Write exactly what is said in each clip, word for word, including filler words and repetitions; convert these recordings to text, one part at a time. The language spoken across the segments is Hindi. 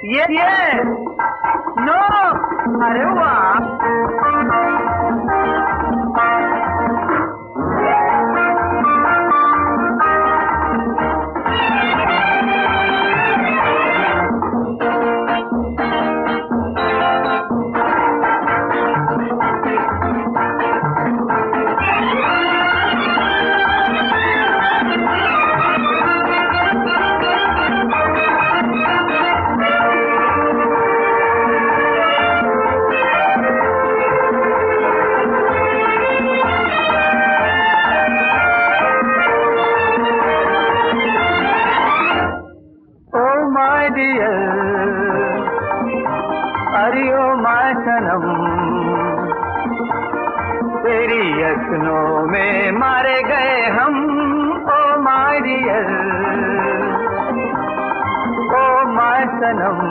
ये ये नो, अरे वाह। अरियो माय सनम, तेरी यत्नों में मारे गए हम। Oh my dear, oh my सनम।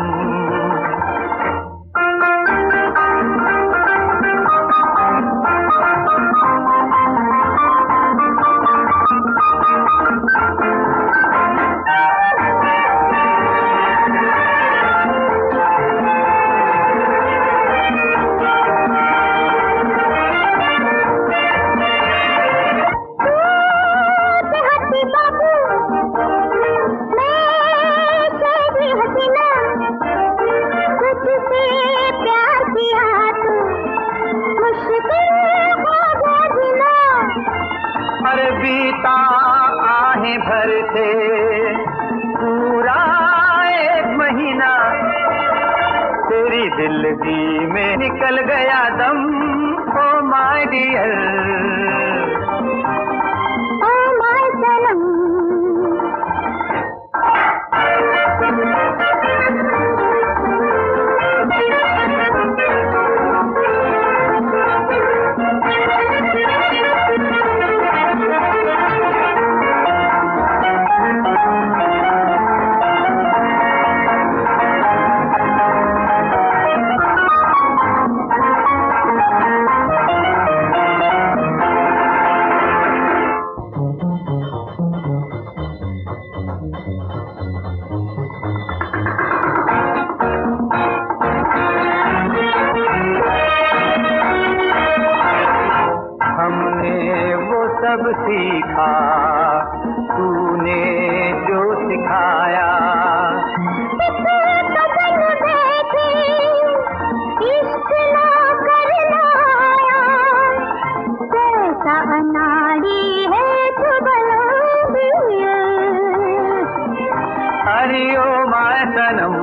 अरे बीता आहें भरते पूरा एक महीना, तेरी दिलगी में निकल गया दम। Oh my dear, oh my सनम। सब सीखा तूने जो सिखाया। इश्क ना करना कैसा अनाड़ी है तू बलंदी। हरिओ माय सनम,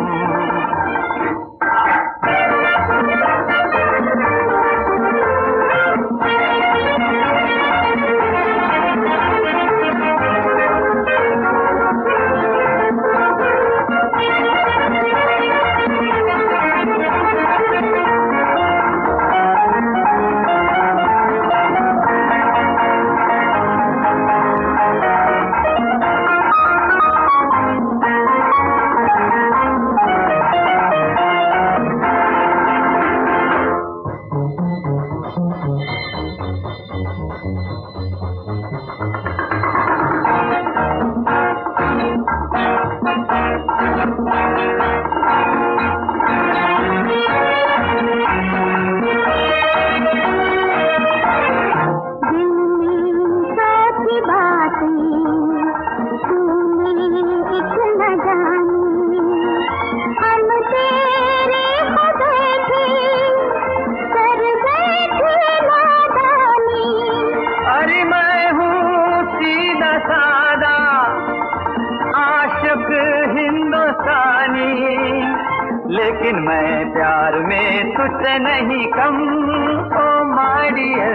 लेकिन मैं प्यार में तुझसे नहीं कम। Oh my dear,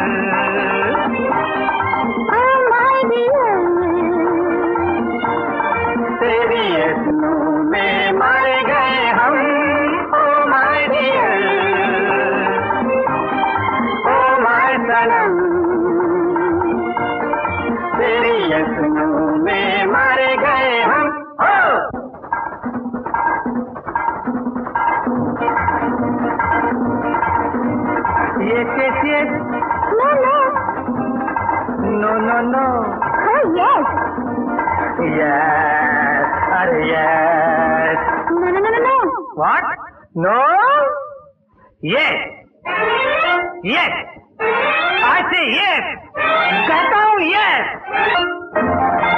oh my dear, तेरी यत्नों में मारे गए हम। Oh my dear, oh my सनम, तेरी यत्नों में मारे गए हम। Yes, yes, yes. No, no. No, no, no. Oh, yes. Yes. Are yes. No, no, no. What? No? Yes. Yes. I say yes. कहता हूँ yes.